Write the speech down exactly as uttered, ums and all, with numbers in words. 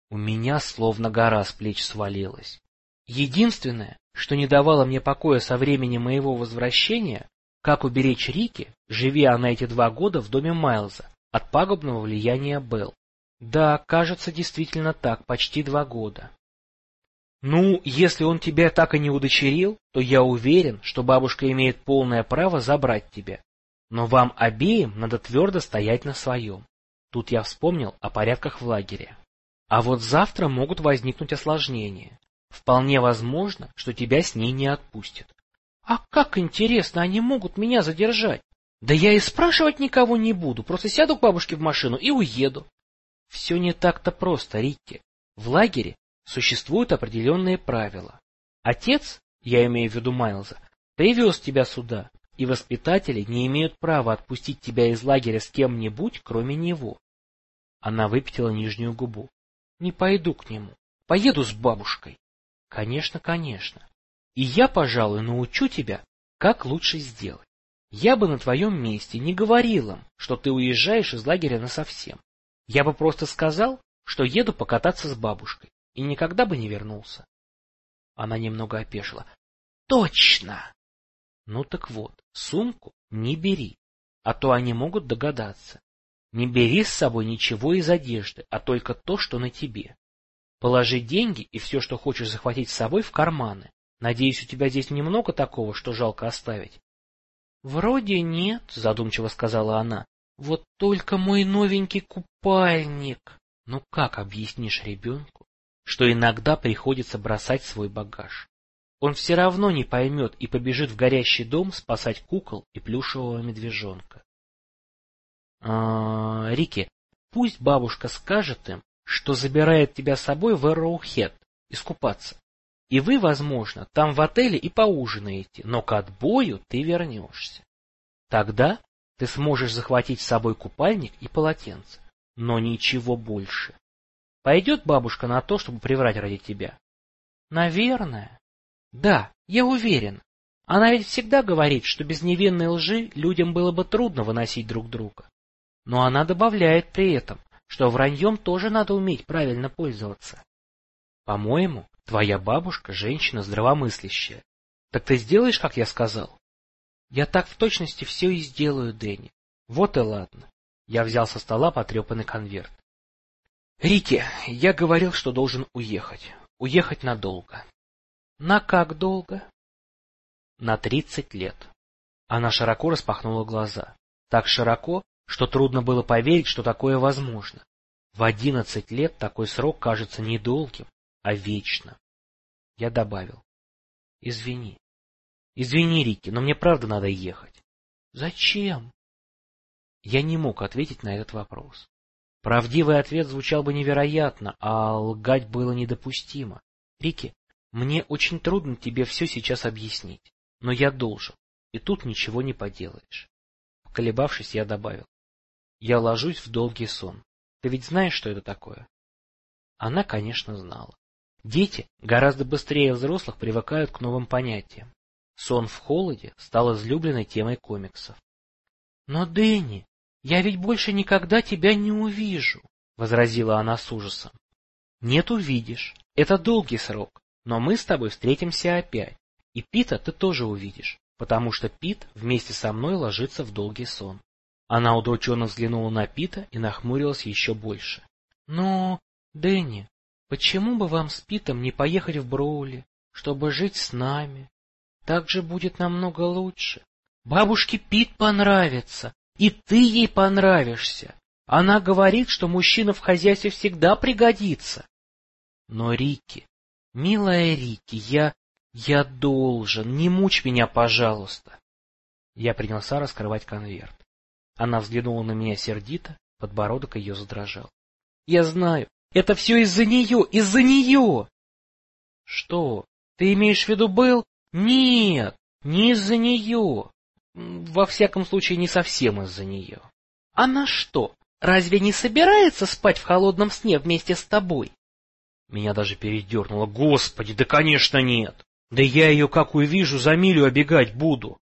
У меня словно гора с плеч свалилась. Единственное, что не давало мне покоя со времени моего возвращения, как уберечь Рики, живи она эти два года в доме Майлза, от пагубного влияния Белл. Да, кажется, действительно так, почти два года. Ну, если он тебя так и не удочерил, то я уверен, что бабушка имеет полное право забрать тебя. Но вам обеим надо твердо стоять на своем. Тут я вспомнил о порядках в лагере. А вот завтра могут возникнуть осложнения. Вполне возможно, что тебя с ней не отпустят. А как интересно, они могут меня задержать? Да я и спрашивать никого не буду, просто сяду к бабушке в машину и уеду. Все не так-то просто, Рикки. В лагере существуют определенные правила. Отец, я имею в виду Майлза, привез тебя сюда, и воспитатели не имеют права отпустить тебя из лагеря с кем-нибудь, кроме него. Она выпятила нижнюю губу. Не пойду к нему, поеду с бабушкой. Конечно, конечно. И я, пожалуй, научу тебя, как лучше сделать. Я бы на твоем месте не говорил им, что ты уезжаешь из лагеря насовсем. Я бы просто сказал, что еду покататься с бабушкой, и никогда бы не вернулся. Она немного опешила. Точно! Ну так вот, сумку не бери, а то они могут догадаться. Не бери с собой ничего из одежды, а только то, что на тебе. Положи деньги и все, что хочешь захватить с собой, в карманы. Надеюсь, у тебя здесь немного такого, что жалко оставить? — Вроде нет, — задумчиво сказала она. — Вот только мой новенький купальник. Ну как объяснишь ребенку, что иногда приходится бросать свой багаж? Он все равно не поймет и побежит в горящий дом спасать кукол и плюшевого медвежонка. А, Рики, пусть бабушка скажет им, что забирает тебя с собой в Эрроухед искупаться. И вы, возможно, там в отеле и поужинаете, но к отбою ты вернешься. Тогда ты сможешь захватить с собой купальник и полотенце, но ничего больше. Пойдет бабушка на то, чтобы приврать ради тебя? Наверное. Да, я уверен. Она ведь всегда говорит, что без невинной лжи людям было бы трудно выносить друг друга. Но она добавляет при этом, что враньем тоже надо уметь правильно пользоваться. По-моему, твоя бабушка женщина здравомыслящая. Так ты сделаешь, как я сказал? Я так в точности все и сделаю, Дэнни. Вот и ладно. Я взял со стола потрепанный конверт. Рики, я говорил, что должен уехать. Уехать надолго. На как долго? На тридцать лет. Она широко распахнула глаза. Так широко, что трудно было поверить, что такое возможно. В одиннадцать лет такой срок кажется не долгим, а вечным. Я добавил. Извини. Извини, Рики, но мне правда надо ехать. Зачем? Я не мог ответить на этот вопрос. Правдивый ответ звучал бы невероятно, а лгать было недопустимо. Рики, мне очень трудно тебе все сейчас объяснить, но я должен, и тут ничего не поделаешь. Поколебавшись, я добавил. Я ложусь в долгий сон. Ты ведь знаешь, что это такое? Она, конечно, знала. Дети гораздо быстрее взрослых привыкают к новым понятиям. Сон в холоде стал излюбленной темой комиксов. — Но, Дэнни, я ведь больше никогда тебя не увижу, — возразила она с ужасом. — Нет, увидишь. Это долгий срок, но мы с тобой встретимся опять, и Пита ты тоже увидишь, потому что Пит вместе со мной ложится в долгий сон. Она удрученно взглянула на Пита и нахмурилась еще больше. — Но, Дэнни, почему бы вам с Питом не поехать в Броули, чтобы жить с нами? Так же будет намного лучше. Бабушке Пит понравится, и ты ей понравишься. Она говорит, что мужчина в хозяйстве всегда пригодится. Но, Рики, милая Рики, я... я должен, не мучь меня, пожалуйста. Я принялся раскрывать конверт. Она взглянула на меня сердито, подбородок ее задрожал. Я знаю, это все из-за нее, из-за нее! Что, ты имеешь в виду Белл? Нет, не из-за нее. Во всяком случае, не совсем из-за нее. Она что, разве не собирается спать в холодном сне вместе с тобой? Меня даже передернуло. Господи, да конечно нет. Да я ее, как увижу, за милю обегать буду.